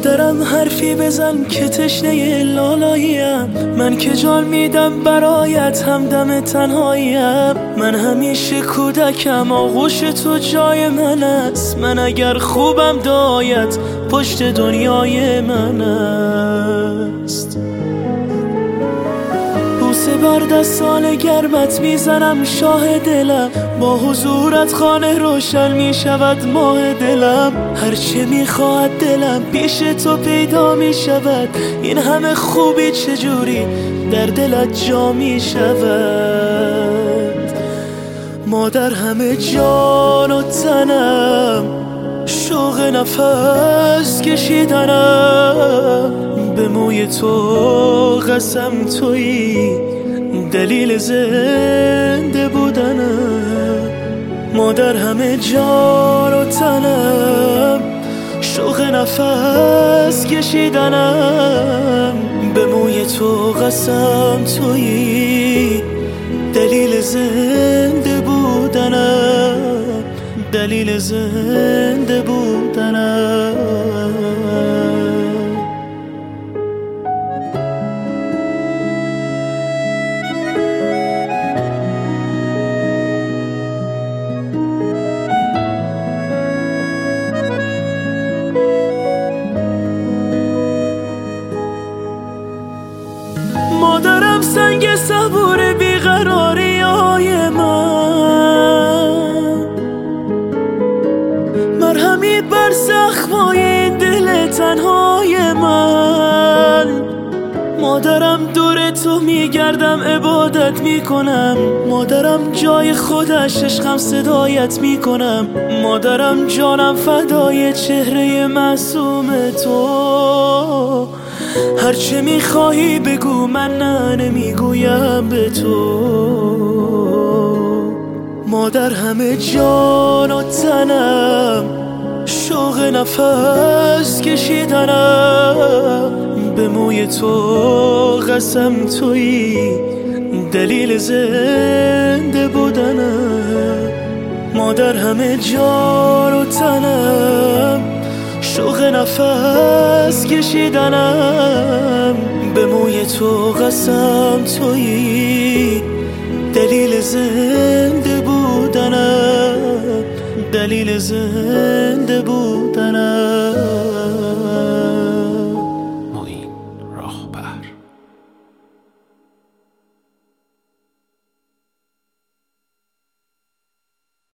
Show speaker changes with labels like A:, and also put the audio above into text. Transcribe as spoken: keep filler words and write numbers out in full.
A: مادرم حرفی بزن که تشنه لالاییم، من که جان میدم برایت همدم تنهاییم. من همیشه کودکم آغوش تو جای من است، من اگر خوبم دایت پشت دنیای من است. بوسه بر دستان گرمت میزنم شاه دلم، با حضورت خانه روشن میشود ماه دلم. هرچه میخواهد دلم پیش تو پیدا میشود، این همه خوبی چجوری در دلت جا میشود. مادر همه جان و تنم، شوق نفس کشیدنم، به موی تو قسم تویی دلیل زنده بودنم. مادر همه جان و تنم، شوق نفس کشیدنم، به موی تو قسم تویی دلیل زنده بودنم، دلیل زنده بودنم. مادرم سنگ صبور بیقراری های من، مرهمی بر زخمای دل تنهای من. مادرم دور تو میگردم عبادت میکنم، مادرم جای خودش عشقم صدایت میکنم. مادرم جانم فدای چهره معصوم تو، هرچه میخواهی بگو من نه نمیگویم به تو. مادر همه جان و تنم، شوق نفس کشیدنم، به موی تو قسم تویی دلیل زنده بودنم. مادر همه جان و تنم، شوق نفس کشیدنم، به موی تو قسم تویی دلیل زنده بودنم، دلیل زنده بودنم.